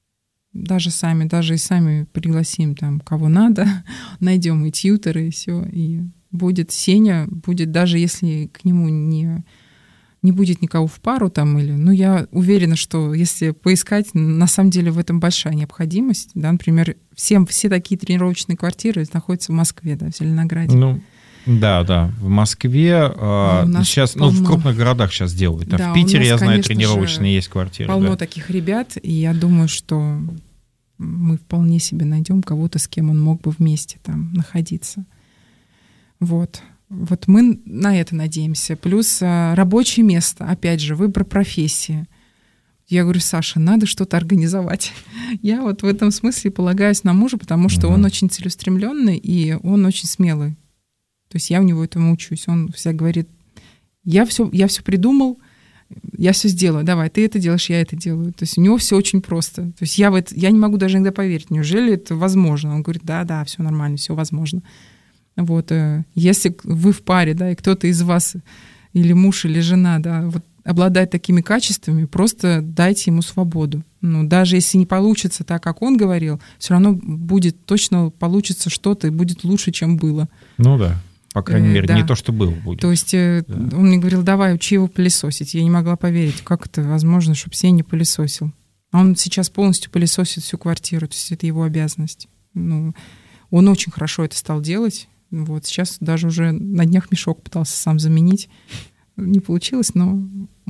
Даже сами, даже и сами пригласим там, кого надо, найдем и тьютеры, и все. И будет Сеня, будет, даже если к нему не, не будет никого в пару там, или, ну, я уверена, что если поискать, на самом деле в этом большая необходимость. Да, например, всем, все такие тренировочные квартиры находятся в Москве, да, в Зеленограде. Ну, да, да, в Москве А у нас сейчас, ну, в полно. крупных городах сейчас делают. А Да, в у Питере, нас, я знаю, конечно тренировочные же, есть квартиры. Полно да. таких ребят, и я думаю, что мы вполне себе найдем кого-то, с кем он мог бы вместе там находиться. Вот. Вот мы на это надеемся. Плюс а, рабочее место, опять же, выбор профессии. Я говорю, Саша, надо что-то организовать. Я вот в этом смысле полагаюсь на мужа, потому что Мгм. он очень целеустремленный и он очень смелый. То есть я у него этому учусь. Он всегда говорит, я все, я все придумал, я все сделаю, давай, ты это делаешь, я это делаю. То есть у него все очень просто. То есть я, в это, я не могу даже иногда поверить, неужели это возможно? Он говорит, да, да, все нормально, все возможно. Вот, э, если вы в паре, да, и кто-то из вас, или муж, или жена, да, вот обладает такими качествами, просто дайте ему свободу. Ну, даже если не получится так, как он говорил, все равно будет, точно получится что-то и будет лучше, чем было. Ну да, по крайней Э, мере, да. не то, что было будет. То есть э, Да. он мне говорил, давай, учи его пылесосить. Я не могла поверить, как это возможно, чтобы Сеня пылесосил. А он сейчас полностью пылесосит всю квартиру, то есть это его обязанность. Ну, он очень хорошо это стал делать. Вот сейчас даже уже на днях мешок пытался сам заменить. Не получилось, но мы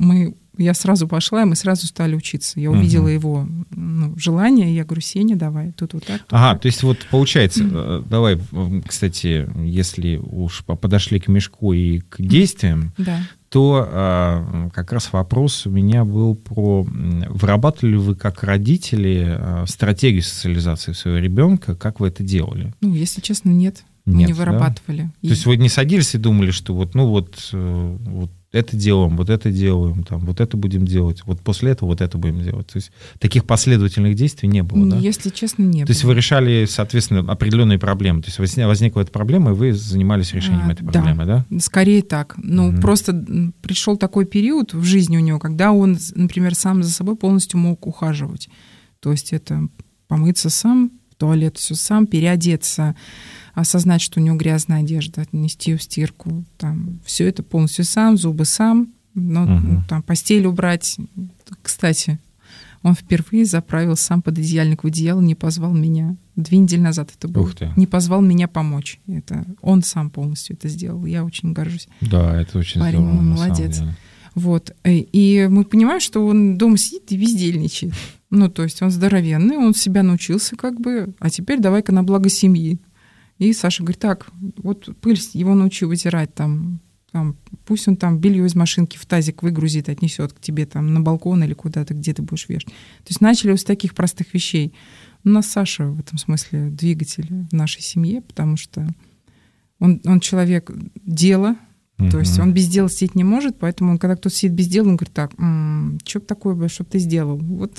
я сразу пошла, и мы сразу стали учиться. Я увидела uh-huh. его ну, желание, и я говорю, Сеня, давай, тут вот так. Тут ага, так. То есть вот получается, uh-huh. давай, кстати, если уж подошли к мешку и к действиям, да. то а, как раз вопрос у меня был про, вырабатывали вы как родители а, стратегию социализации своего ребенка, как вы это делали? Ну, если честно, нет. Мы нет, не вырабатывали. Да? И... То есть вы не садились и думали, что вот, ну вот, вот это делаем, вот это делаем, там, вот это будем делать, вот после этого вот это будем делать. То есть таких последовательных действий не было, да? Если честно, не То было. есть вы решали, соответственно, определенные проблемы. То есть возникла эта проблема, и вы занимались решением а, этой проблемы, да? Да, скорее так. Ну, угу. просто пришел такой период в жизни у него, когда он, например, сам за собой полностью мог ухаживать. То есть это помыться сам, в туалет все сам, переодеться, осознать, что у него грязная одежда, отнести в стирку, там, все это полностью сам, зубы сам, ну, угу. там, постель убрать. Кстати, он впервые заправил сам пододеяльник в одеяло, не позвал меня. Две недели назад это было. Ух ты. Не позвал меня помочь. Это он сам полностью это сделал. Я очень горжусь. Да, это очень Парень, здорово. он молодец. Вот. И мы понимаем, что он дома сидит и бездельничает. Ну, то есть он здоровенный, он себя научился как бы, а теперь давай-ка на благо семьи. И Саша говорит, так, вот пыль его научи вытирать там, там, пусть он там белье из машинки в тазик выгрузит, отнесет к тебе там на балкон или куда-то, где ты будешь вешать. То есть начали с таких простых вещей. У нас Саша в этом смысле двигатель в нашей семье, потому что он, он человек дела, mm-hmm. то есть он без дела сидеть не может, поэтому он, когда кто-то сидит без дела, он говорит, так, м-м, что такое, что ты сделал? Вот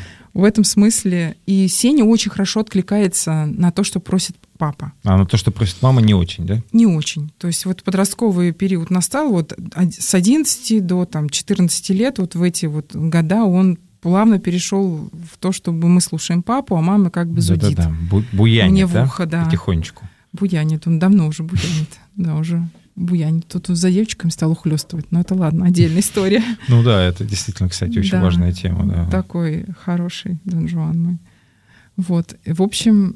в этом смысле. И Сеня очень хорошо откликается на то, что просит папа. А на то, что просит мама, не очень, да? Не очень. То есть вот подростковый период настал, вот с одиннадцати до там, четырнадцати лет, вот в эти вот года он плавно перешел в то, чтобы мы слушаем папу, а мама как бы зудит. Да-да-да, Бу- буянит, мне в да? ухо, да. Потихонечку. Буянит, он давно уже буянит. Да, уже буянит. Тут за девочками стал ухлёстывать. Но это ладно, отдельная история. Ну да, это действительно, кстати, очень да, важная тема. Да. Такой хороший Дон Жуан мой. Вот. В общем,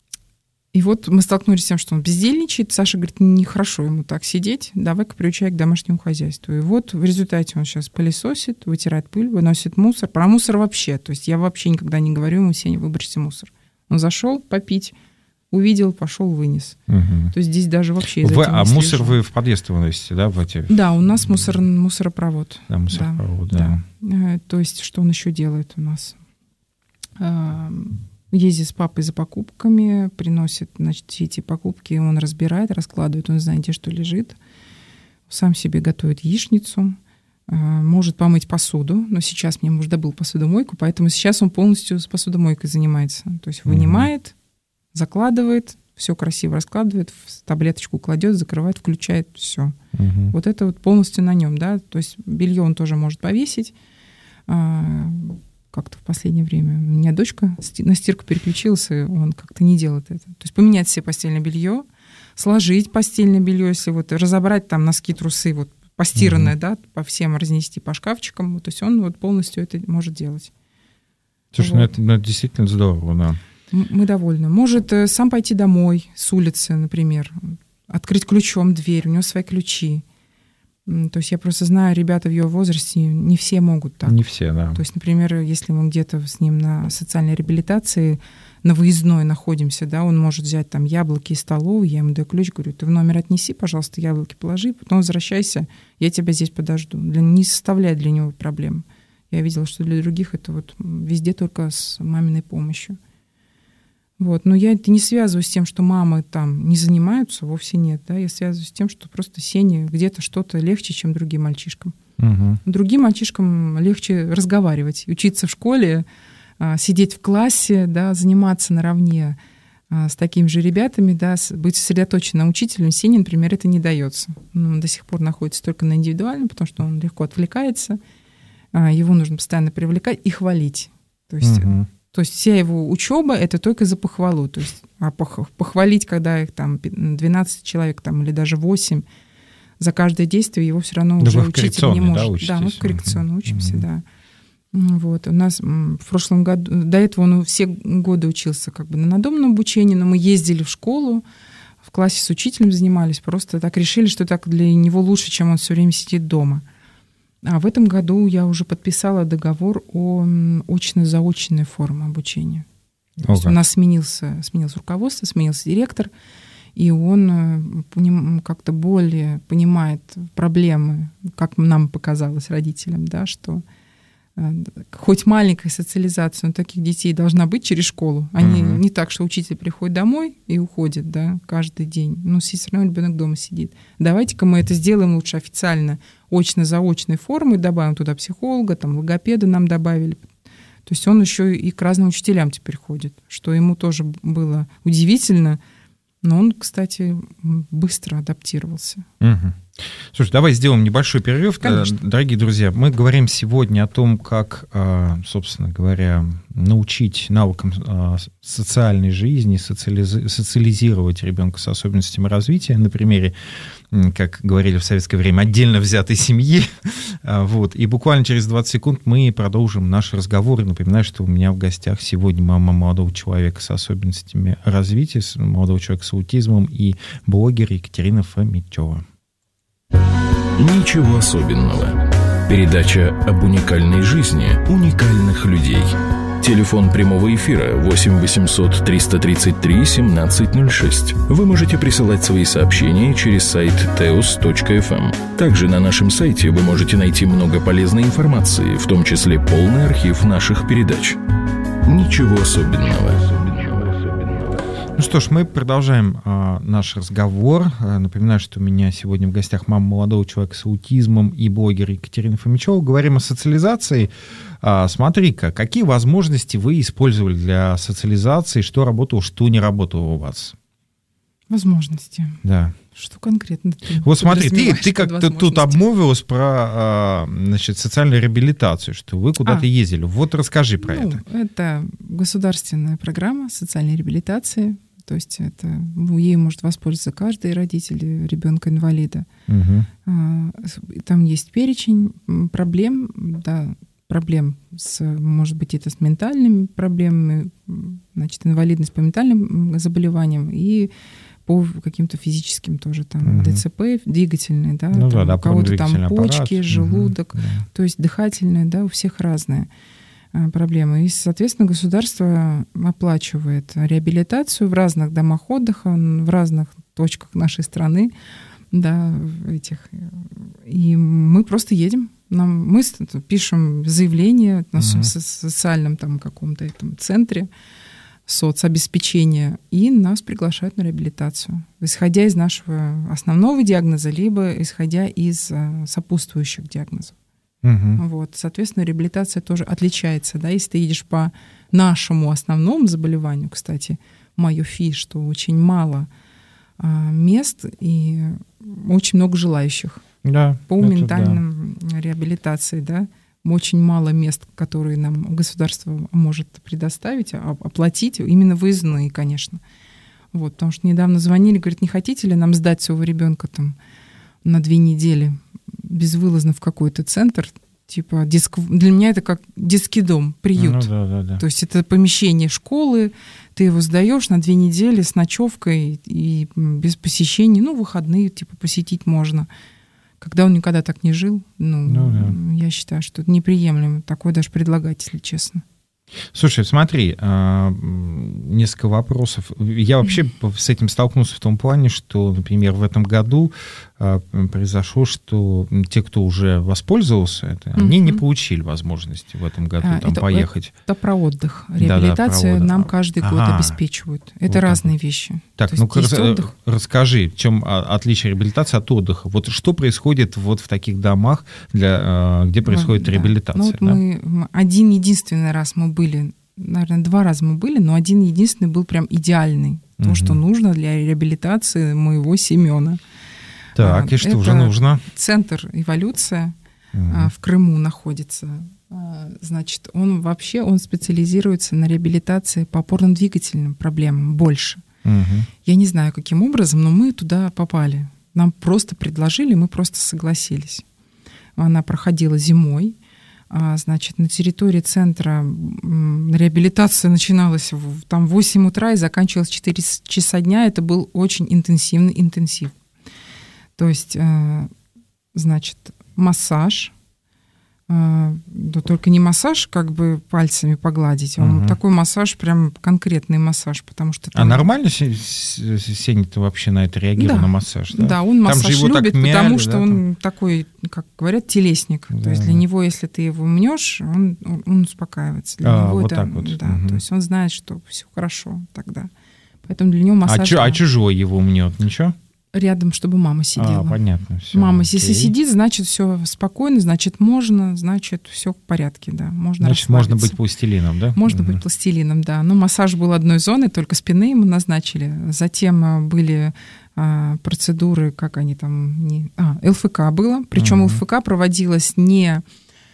и вот мы столкнулись с тем, что он бездельничает. Саша говорит, нехорошо ему так сидеть, давай-ка приучай к домашнему хозяйству. И вот в результате он сейчас пылесосит, вытирает пыль, выносит мусор. Про мусор вообще. То есть я вообще никогда не говорю ему, Сеня, выбросьте мусор. Он зашел попить, увидел, пошел, вынес. Угу. То есть здесь даже вообще из вы, этого А не мусор слежу. вы в подъезд выносите, да? В эти... Да, у нас мусор, мусоропровод. Да, мусоропровод, да. да. То есть что он еще делает у нас? Ездит с папой за покупками, приносит, значит, все эти покупки, он разбирает, раскладывает, он знает, где что лежит. Сам себе готовит яичницу, может помыть посуду, но сейчас мне муж добыл посудомойку, поэтому сейчас он полностью с посудомойкой занимается. То есть вынимает, угу. закладывает, все красиво раскладывает, в таблеточку кладет, закрывает, включает, все. Угу. Вот это вот полностью на нем, да. То есть белье он тоже может повесить. Как-то в последнее время у меня дочка на стирку переключилась, и он как-то не делает это. То есть поменять все постельное белье, сложить постельное белье, если вот разобрать там носки, трусы, вот постиранное, угу. да, по всем разнести по шкафчикам. То есть он вот полностью это может делать. Слушай, вот. ну, это, ну это действительно здорово, да. Мы довольны. Может сам пойти домой с улицы, например, открыть ключом дверь, у него свои ключи. То есть я просто знаю, ребята в его возрасте не все могут так. Не все, да. То есть, например, если мы где-то с ним на социальной реабилитации, на выездной находимся, да, он может взять там яблоки из столовой, я ему даю ключ, говорю, ты в номер отнеси, пожалуйста, яблоки положи, потом возвращайся, я тебя здесь подожду. Для, не составляет для него проблем. Я видела, что для других это вот везде только с маминой помощью. Вот. Но я это не связываю с тем, что мамы там не занимаются, вовсе нет. Да? Я связываю с тем, что просто Сене где-то что-то легче, чем другим мальчишкам. Угу. Другим мальчишкам легче разговаривать, учиться в школе, сидеть в классе, да, заниматься наравне с такими же ребятами, да, быть сосредоточенным учителем. Сене, например, это не дается. Он до сих пор находится только на индивидуальном, потому что он легко отвлекается. Его нужно постоянно привлекать и хвалить. То есть... Угу. То есть вся его учеба — это только за похвалу. То есть, а похвалить, когда их там двенадцать человек там, или даже восемь, за каждое действие его все равно да уже учитель не может. Да, да, мы в коррекционно учимся, mm-hmm. да. Вот. У нас в прошлом году, до этого он все годы учился как бы на надомном обучении, но мы ездили в школу, в классе с учителем занимались, просто так решили, что так для него лучше, чем он все время сидит дома. А в этом году я уже подписала договор о очно-заочной форме обучения. То есть у нас сменился, сменилось руководство, сменился директор, и он как-то более понимает проблемы, как нам показалось родителям, да, что хоть маленькая социализация, но таких детей должна быть через школу. Они uh-huh. не так, что учитель приходит домой и уходит, да, каждый день. Но все равно ребенок дома сидит. Давайте-ка мы это сделаем лучше официально, очно-заочной формой, добавим туда психолога, там, логопеда нам добавили. То есть он еще и к разным учителям теперь ходит, что ему тоже было удивительно. Но он, кстати, быстро адаптировался. Угу. Слушай, давай сделаем небольшой перерыв. Конечно. Дорогие друзья, мы говорим сегодня о том, как, собственно говоря, научить навыкам социальной жизни, социализ... социализировать ребенка с особенностями развития на примере, как говорили в советское время, отдельно взятой семьи. Вот. И буквально через двадцать секунд мы продолжим наш разговор. И напоминаю, что у меня в гостях сегодня мама молодого человека с особенностями развития, молодого человека с аутизмом и блогер Екатерина Фомичева. Ничего особенного. Передача об уникальной жизни уникальных людей. Телефон прямого эфира восемь восемьсот триста тридцать три семнадцать ноль шесть. Вы можете присылать свои сообщения через сайт теос точка эф эм. Также на нашем сайте вы можете найти много полезной информации, в том числе полный архив наших передач. Ничего особенного. Ну что ж, мы продолжаем а, наш разговор. А, напоминаю, что у меня сегодня в гостях мама молодого человека с аутизмом и блогер Екатерина Фомичева. Говорим о социализации. А, смотри-ка, какие возможности вы использовали для социализации, что работало, что не работало у вас? Возможности. Да. Что конкретно ты Вот смотри, ты, ты как-то тут обмолвилась про, значит, социальную реабилитацию, что вы куда-то а, ездили. Вот расскажи про ну, это. Это государственная программа социальной реабилитации. То есть это, ну, ей может воспользоваться каждый родитель ребенка-инвалида. Угу. Там есть перечень проблем, да, проблем, с, может быть, это с ментальными проблемами, значит, инвалидность по ментальным заболеваниям и по каким-то физическим тоже, там, угу. ДЦП, двигательные, да, ну, там, да, у кого-то там почки, аппарат. желудок, угу. то есть дыхательные, да, у всех разные проблемы. И, соответственно, государство оплачивает реабилитацию в разных домах отдыха, в разных точках нашей страны, да, этих. И мы просто едем. Нам, мы пишем заявление на uh-huh. социальном там каком-то этом центре соцобеспечения, и нас приглашают на реабилитацию, исходя из нашего основного диагноза, либо исходя из сопутствующих диагнозов. Uh-huh. Вот, соответственно, реабилитация тоже отличается, да, если ты едешь по нашему основному заболеванию, кстати, мое фи, что очень мало а, мест и очень много желающих. Да, по ментальным да. реабилитации, да, очень мало мест, которые нам государство может предоставить, оплатить, именно выездные, конечно. Вот, потому что недавно звонили, говорят, не хотите ли нам сдать своего ребенка там на две недели безвылазно в какой-то центр, типа детск... для меня это как детский дом, приют. Ну, да, да, да. То есть это помещение школы, ты его сдаешь на две недели с ночевкой и без посещений, ну, выходные типа посетить можно. Когда он никогда так не жил, ну, ну да. я считаю, что это неприемлемо такое даже предлагать, если честно. Слушай, смотри, несколько вопросов. Я вообще с этим столкнулся в том плане, что, например, в этом году произошло, что те, кто уже воспользовался это, mm-hmm. они не получили возможности в этом году а, там, это, поехать. Это про отдых. Реабилитацию да, да, нам каждый год ага. обеспечивают. Это вот разные так. вещи. Так, ну-ка рас, расскажи, в чем отличие реабилитации от отдыха? Вот что происходит вот в таких домах, для, где происходит да. реабилитация? Ну, вот да? мы один единственный раз мы были, наверное, два раза мы были, но один единственный был прям идеальный. То, угу. что нужно для реабилитации моего Семена. Так, и что это же нужно? Центр «Эволюция» uh-huh. в Крыму находится. Значит, он вообще он специализируется на реабилитации по опорно-двигательным проблемам больше. Uh-huh. Я не знаю, каким образом, но мы туда попали. Нам просто предложили, мы просто согласились. Она проходила зимой. Значит, на территории центра реабилитация начиналась в там, восемь утра и заканчивалась в четыре часа дня. Это был очень интенсивный интенсив. То есть, значит, массаж, Да только не массаж, как бы пальцами погладить, а угу. такой массаж, прям конкретный массаж, потому что... Там... А нормально Сеня-то вообще на это реагирует, да. на массаж? Да, да он массаж любит, мяли, потому что да, он там... такой, как говорят, телесник. Да. То есть для него, если ты его мнешь, он, он успокаивается. Для а, него вот это, так вот. Да, угу. то есть он знает, что все хорошо тогда. Поэтому для него массаж... А, чу- а чужой его мнет, ничего? Рядом, чтобы мама сидела. А, понятно. Все. Мама, Окей. если сидит, значит, все спокойно, значит, можно, значит, все в порядке, да. Можно значит, можно быть пластилином, да? Можно угу. быть пластилином, да. Но массаж был одной зоны, только спины ему назначили. Затем были а, процедуры, как они там... Не... А, ЛФК было. Причем угу. ЛФК проводилась не...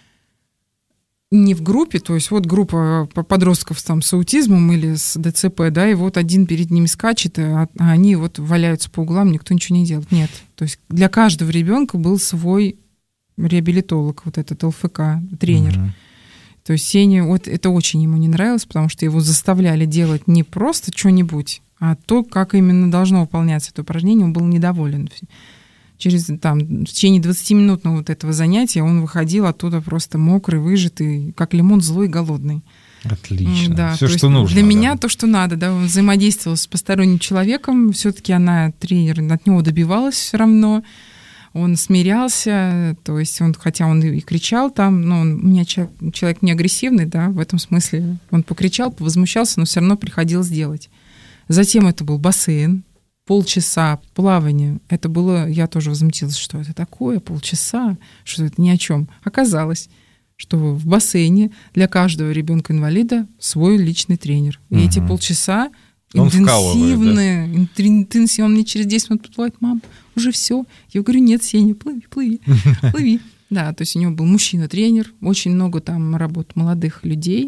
не в группе, то есть вот группа подростков там с аутизмом или с ДЦП, да, и вот один перед ними скачет, а они вот валяются по углам, никто ничего не делает. Нет. То есть для каждого ребенка был свой реабилитолог, вот этот ЛФК, тренер. Uh-huh. То есть Сене, вот это очень ему не нравилось, потому что его заставляли делать не просто что-нибудь, а то, как именно должно выполняться это упражнение, он был недоволен. Через там, в течение двадцати минут ну, вот этого занятия он выходил оттуда просто мокрый, выжатый, как лимон, злой, голодный. Отлично. Да, все, что нужно. Для да. меня то, что надо. Да, он взаимодействовал с посторонним человеком. Все-таки она, тренер, от него добивалась все равно. Он смирялся, то есть он, хотя он и кричал там, но он, у меня человек, человек не агрессивный, да, в этом смысле. Он покричал, повозмущался, но все равно приходилось делать. Затем это был бассейн. Полчаса плавания. Это было, я тоже возмутилась, что это такое, полчаса, что это ни о чем. Оказалось, что в бассейне для каждого ребенка-инвалида свой личный тренер. И угу. эти полчаса он интенсивные, да? интенсивные. Он мне через десять минут подплывает: мам, уже все. Я говорю: нет, Сеня, плыви, плыви, плыви. Да, то есть у него был мужчина-тренер, очень много там работ молодых людей,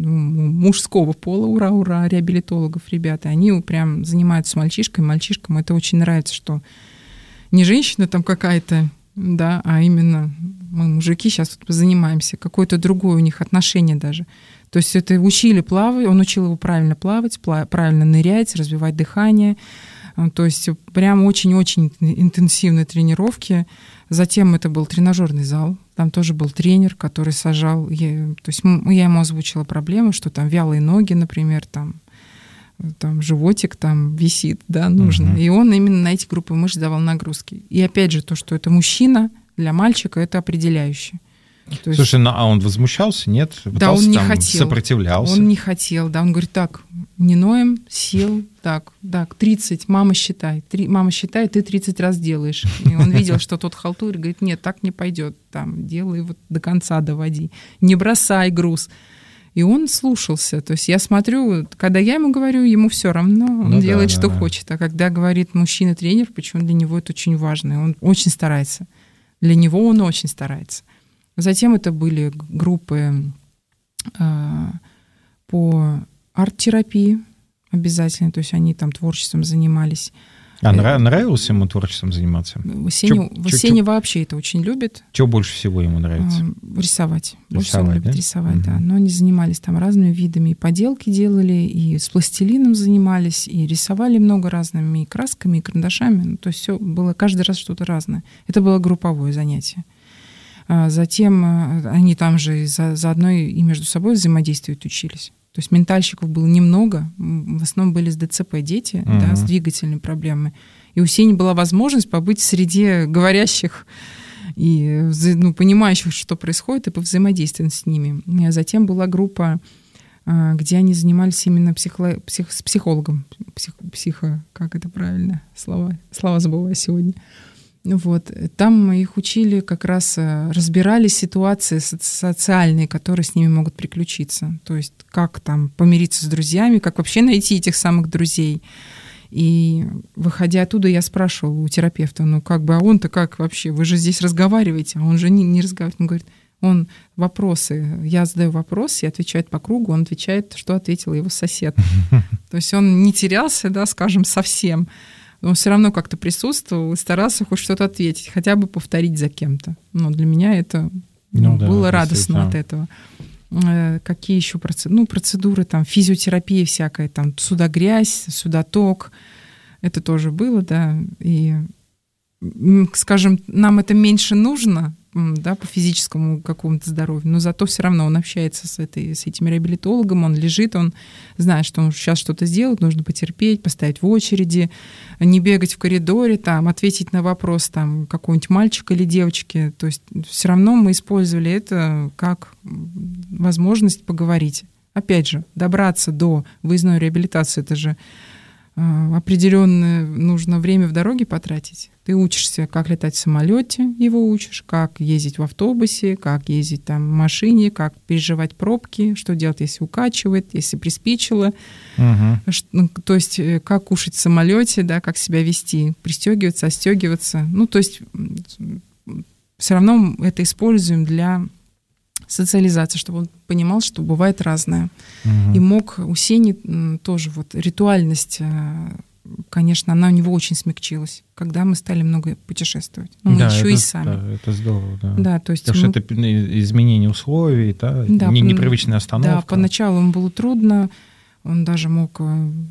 мужского пола, ура-ура, реабилитологов, ребята. Они прям занимаются с мальчишкой, мальчишкам это очень нравится, что не женщина там какая-то, да, а именно мы, мужики, сейчас тут занимаемся, какое-то другое у них отношение даже. То есть это учили плавать, он учил его правильно плавать, правильно нырять, развивать дыхание. То есть прям очень-очень интенсивные тренировки. Затем это был тренажерный зал. Там тоже был тренер, который сажал. Я, то есть я ему озвучила проблемы, что там вялые ноги, например, там, там животик там висит, да, нужно. Uh-huh. И он именно на эти группы мышц давал нагрузки. И опять же, то, что это мужчина, для мальчика это определяющее. То Слушай, есть... ну, а он возмущался, нет? Пытался, да, он не там, хотел. Сопротивлялся? Он не хотел, да. Он говорит: так, не ноем, сел, так, так, тридцать, мама считай. Три, мама считает, ты тридцать раз делаешь. И он видел, что тот халтурит, говорит: нет, так не пойдет. Там, делай вот до конца доводи. Не бросай груз. И он слушался. То есть я смотрю, когда я ему говорю, ему все равно, он ну, делает, да, что да, хочет. А когда говорит мужчина-тренер, почему для него это очень важно. Он очень старается. Для него он очень старается. Затем это были группы э, по арт-терапии обязательно, то есть они там творчеством занимались. А нрав- нравилось ему творчеством заниматься? Сеня, чё, Сеня чё, вообще это очень любит. Что больше всего ему нравится? Э, рисовать. Рисовать, больше всего он любит да? рисовать, угу. да. Но они занимались там разными видами. И поделки делали, и с пластилином занимались, и рисовали много разными, и красками, и карандашами. Ну, то есть все было каждый раз что-то разное. Это было групповое занятие. Затем они там же заодно и между собой взаимодействовать учились. То есть ментальщиков было немного, в основном были с ДЦП дети, uh-huh. да, с двигательными проблемами. И у Сени была возможность побыть в среде говорящих и ну, понимающих, что происходит, и повзаимодействовать с ними. А затем была группа, где они занимались именно психо, псих, с психологом. Псих, психо, как это правильно? Слова, слова забываю сегодня. Вот. Там мы их учили, как раз разбирали ситуации социальные, которые с ними могут приключиться. То есть как там помириться с друзьями, как вообще найти этих самых друзей. И выходя оттуда, я спрашивала у терапевта: ну как бы, а он-то как вообще? Вы же здесь разговариваете, а он же не, не разговаривает. Он говорит: он вопросы, я задаю вопрос, и отвечает по кругу, он отвечает, что ответил его сосед. То есть он не терялся, да, скажем, совсем. Он все равно как-то присутствовал и старался хоть что-то ответить, хотя бы повторить за кем-то. Но для меня это ну, ну, было да, радостно от этого. Э, какие еще процедуры? Ну, процедуры, там, физиотерапия всякая, там, сюда грязь, сюда ток. Это тоже было, да. И, скажем, нам это меньше нужно, да, по физическому какому-то здоровью, но зато все равно он общается с, этой, с этим реабилитологом, он лежит, он знает, что он сейчас что-то сделает, нужно потерпеть, постоять в очереди, не бегать в коридоре, там, ответить на вопрос там, какого-нибудь мальчика или девочки. То есть все равно мы использовали это как возможность поговорить. Опять же, добраться до выездной реабилитации, это же определенное нужно время в дороге потратить. Ты учишься, как летать в самолете, его учишь, как ездить в автобусе, как ездить там в машине, как переживать пробки, что делать, если укачивает, если приспичило. Угу. То есть как кушать в самолете, да, как себя вести, пристегиваться, отстегиваться. Ну, то есть все равно мы это используем для социализации, чтобы он понимал, что бывает разное. Угу. И мог у Сени тоже вот ритуальность, конечно, она у него очень смягчилась, когда мы стали много путешествовать. Ну, мы да, еще это, и сами. Да, это здорово, да. Да, то есть Потому мы... что это изменение условий, да, да, не, непривычная остановка. Да, поначалу ему было трудно, он даже мог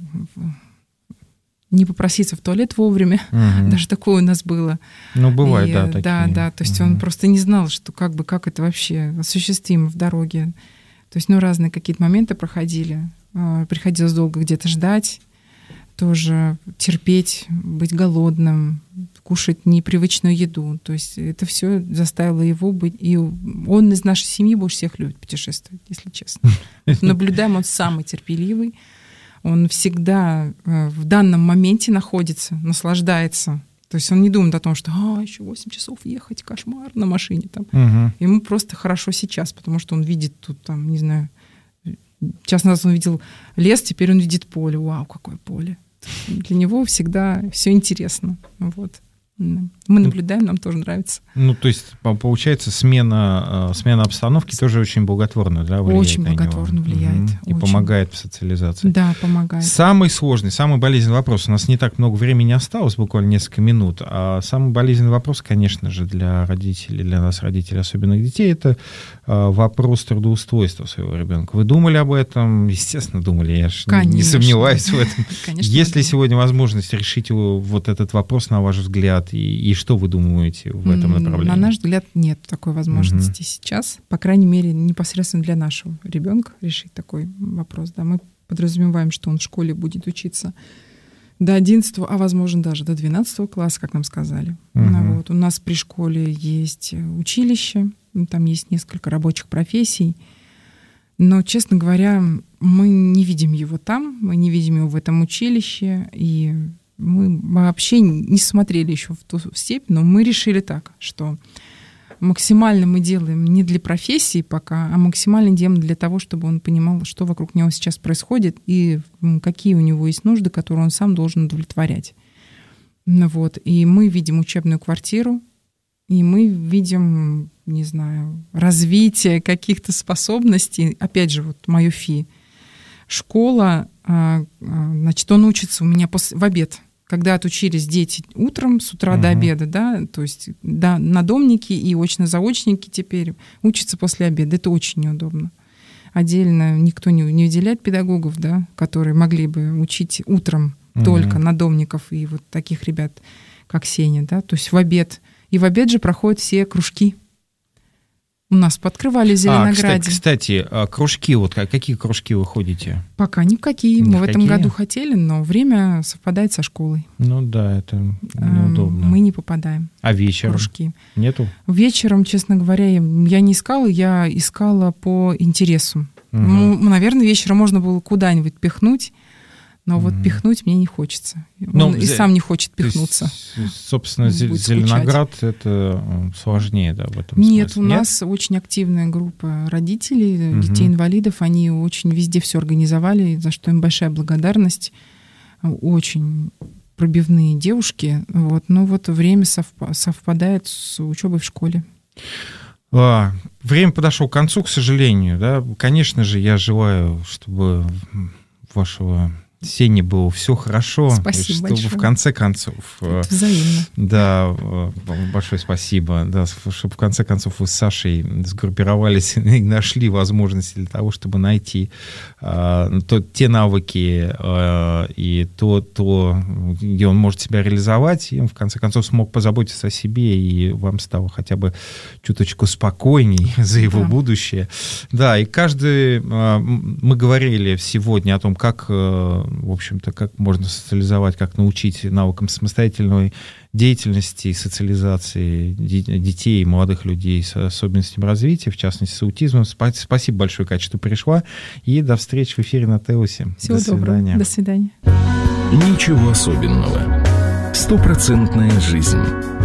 не попроситься в туалет вовремя. Угу. Даже такое у нас было. Ну, бывает, и, да, такие. Да, да, то есть угу. он просто не знал, что как бы, как это вообще осуществимо в дороге. То есть, ну, разные какие-то моменты проходили. Приходилось долго где-то ждать, тоже терпеть, быть голодным, кушать непривычную еду. То есть это все заставило его быть... И он из нашей семьи больше всех любит путешествовать, если честно. Наблюдаем, он самый терпеливый. Он всегда в данном моменте находится, наслаждается. То есть он не думает о том, что а, еще восемь часов ехать, кошмар на машине. Там. Угу. Ему просто хорошо сейчас, потому что он видит тут, там, не знаю, час назад он видел лес, теперь он видит поле. Вау, какое поле. Для него всегда все интересно. Вот. Мы наблюдаем, нам тоже нравится. Ну, то есть, получается, смена, смена обстановки тоже очень благотворно, да, влияет очень на благотворно него. влияет. Угу. И очень. помогает в социализации. Да, помогает. Самый сложный, самый болезненный вопрос. У нас не так много времени осталось, буквально несколько минут. А самый болезненный вопрос, конечно же, для родителей, для нас, родителей особенных детей, это вопрос трудоустройства своего ребенка. Вы думали об этом? Естественно, думали. Я же не сомневаюсь в этом. Конечно, есть ли сегодня возможность решить вот этот вопрос, на ваш взгляд? И, и что вы думаете в этом направлении? На наш взгляд, нет такой возможности угу. сейчас. По крайней мере, непосредственно для нашего ребенка решить такой вопрос. Да, мы подразумеваем, что он в школе будет учиться до одиннадцатого, а возможно даже до двенадцатого класса, как нам сказали. Угу. Ну, вот. У нас при школе есть училище, там есть несколько рабочих профессий. Но, честно говоря, мы не видим его там, мы не видим его в этом училище, и мы вообще не смотрели еще в ту степь, но мы решили так, что максимально мы делаем не для профессии пока, а максимально делаем для того, чтобы он понимал, что вокруг него сейчас происходит и какие у него есть нужды, которые он сам должен удовлетворять. Вот. И мы видим учебную квартиру, и мы видим, не знаю, развитие каких-то способностей. Опять же, вот мое ФИ. Школа, значит, он учится у меня после, в обед. Когда отучились дети утром, с утра uh-huh. до обеда, да, то есть да, надомники и очно-заочники теперь учатся после обеда. Это очень неудобно. Отдельно никто не, не выделяет педагогов, да, которые могли бы учить утром uh-huh. только надомников и вот таких ребят, как Сеня, да, то есть в обед. И в обед же проходят все кружки. У нас подкрывали в Зеленограде. А, кстати, кружки, вот какие кружки вы ходите? Пока никакие. Мы в этом году хотели, но время совпадает со школой. Ну да, это неудобно. Мы не попадаем. А вечером? Кружки. Нету? Вечером, честно говоря, я не искала, я искала по интересу. Угу. Ну, наверное, вечером можно было куда-нибудь пихнуть, но mm-hmm. вот пихнуть мне не хочется. Он ну, и сам не хочет пихнуться. Есть, собственно, Зеленоград — это сложнее, да, в этом Нет, смысле? у Нет? нас очень активная группа родителей, mm-hmm. детей-инвалидов. Они очень везде все организовали, за что им большая благодарность. Очень пробивные девушки. Вот. Но вот время совп- совпадает с учебой в школе. А, время подошло к концу, к сожалению. Да? Конечно же, я желаю, чтобы вашего Сене было все хорошо. Спасибо чтобы большое. В конце концов... Это взаимно. Да, большое спасибо. Да, чтобы в конце концов вы с Сашей сгруппировались и нашли возможности для того, чтобы найти а, то, те навыки а, и то, то, где он может себя реализовать, и он в конце концов смог позаботиться о себе, и вам стало хотя бы чуточку спокойней за его да. будущее. Да, и каждый... А, мы говорили сегодня о том, как... в общем-то, как можно социализовать, как научить навыкам самостоятельной деятельности и социализации детей и молодых людей с особенностями развития, в частности, с аутизмом. Спасибо большое, Катя, что пришла. И до встречи в эфире на Теусе. Всего до доброго. Свидания. До свидания. Ничего особенного. Стопроцентная жизнь.